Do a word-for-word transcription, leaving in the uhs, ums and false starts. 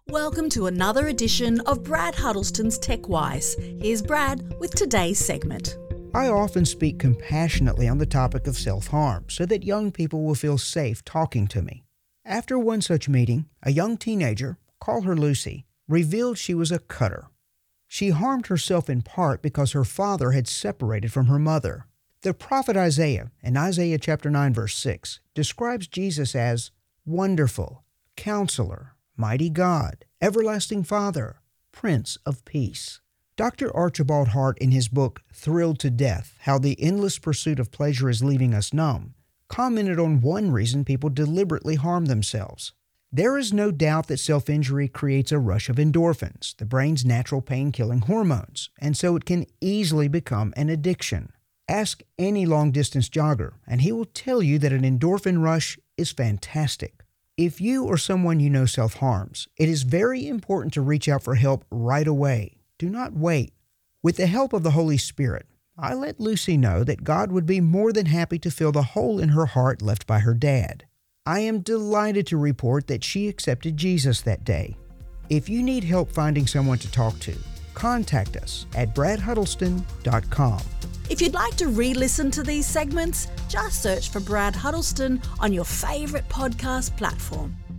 Welcome to another edition of Brad Huddleston's TechWise. Here's Brad with today's segment. I often speak compassionately on the topic of self-harm so that young people will feel safe talking to me. After one such meeting, a young teenager, call her Lucy, revealed she was a cutter. She harmed herself in part because her father had separated from her mother. The prophet Isaiah, in Isaiah chapter nine verse six, describes Jesus as Wonderful, Counselor, Mighty God, Everlasting Father, Prince of Peace. Doctor Archibald Hart, in his book Thrilled to Death, How the Endless Pursuit of Pleasure is Leaving Us Numb, commented on one reason people deliberately harm themselves. There is no doubt that self-injury creates a rush of endorphins, the brain's natural pain-killing hormones, and so it can easily become an addiction. Ask any long-distance jogger, and he will tell you that an endorphin rush is fantastic. If you or someone you know self-harms, it is very important to reach out for help right away. Do not wait. With the help of the Holy Spirit, I let Lucy know that God would be more than happy to fill the hole in her heart left by her dad. I am delighted to report that she accepted Jesus that day. If you need help finding someone to talk to, contact us at brad huddleston dot com. If you'd like to re-listen to these segments, just search for Brad Huddleston on your favourite podcast platform.